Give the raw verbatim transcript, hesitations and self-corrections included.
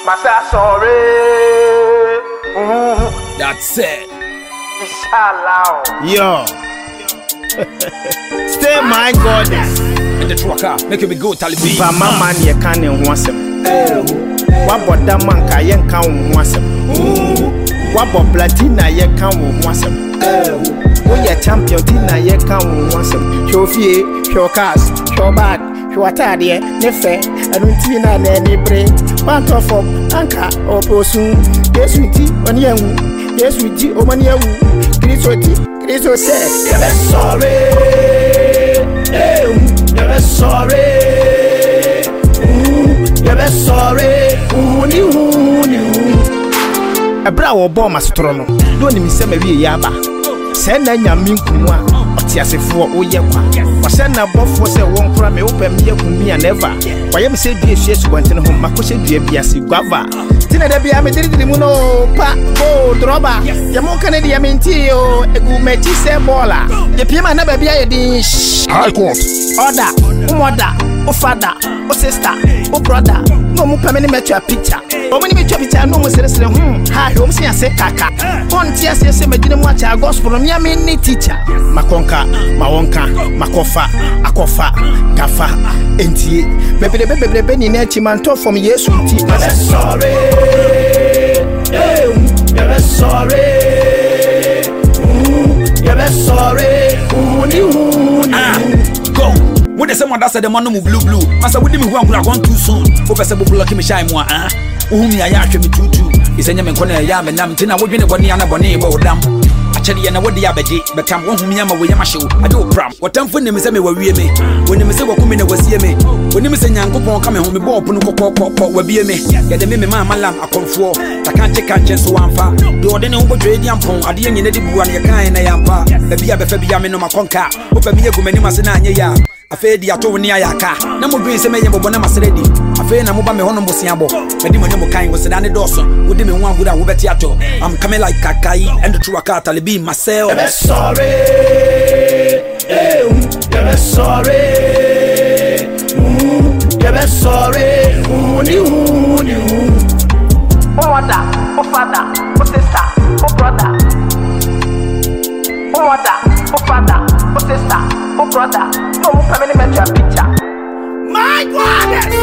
Massa sorry. Mm. That's it. Inshallah. Yo. Stay my goddess. And the trucker, make me go Taliban. But my man, you can't want some. What about that man? Can count want some? What about Platina? You can't want some. When you're champion, Tina, you can't want some. Show fee, show cast, show bad, show atari, nefe, and Tina, any brain. One top of Anka or Posun. Yes, we tea on you. Yes, we tea on you. Grisoti, Griso says, you're sorry. You're sorry. You're sorry. Who knew? Who knew? A brow bomb astrono. Don't me say maybe yaba. Send a yamin kumwa. Otiase for Oyakwa. Was send a buff was a one crime open me me and never. Why am say be a shit went in home? Makusha be a guava. Tina de be a medid muno pa oh droba. Yamon Canadian mentio, a good matchy say baller. The Pima never be a dish. High court. Order, oh mother, oh father, oh sister, oh brother. No more permanent match your picture. Or when you make your picture, no more serious. Hmm, hi, home see I say kaka. One tear says, I didn't watch our gospel from your mini teacher. Makonka, Mawonka, Makofa, Akofa, Gafa, Enti. Maybe the baby Benny Netchiman talk from yes, with tea. You're sorry. You're sorry. You're sorry. Who knew? Go. What is someone that said the man move blue blue? Master, we didn't want to gone too soon. For Pesable blocking me shine more, ah. Whom I actually too too. Is a name corner yam and Namtina, what you know, one yana bonnet about them. Actually, I know what the abaji, but come one whom Yama with Yamashu. I do pram. What time for them is me were me? When the Mister Wakumina was here me. When the Mister Yanko coming home, ball Punuko will be me. Get the meme mamma lamb, I come for. I can't take a chance to one far. Do ordinary over trade yampon, I didn't need to go on your kind of yampa. The Bia Befabiam no Maconca. Open me a Gumanima ya. I feel the Atoni Ayaka. No more dreams, a man, but I'm ready. I feel I'm over my home, Bosiabo. The demon kind was Danny Dawson. Would even one without Ubetiato. I'm coming like Kakai and the Truaka Taliban myself. You're sorry. You're sorry. You're sorry. Who knew? Who knew? Oh, mother, oh, father, oh, sister, oh, brother. Oh, mother, oh, father, oh, sister, oh, brother. No more permanent match your picture. My goodness!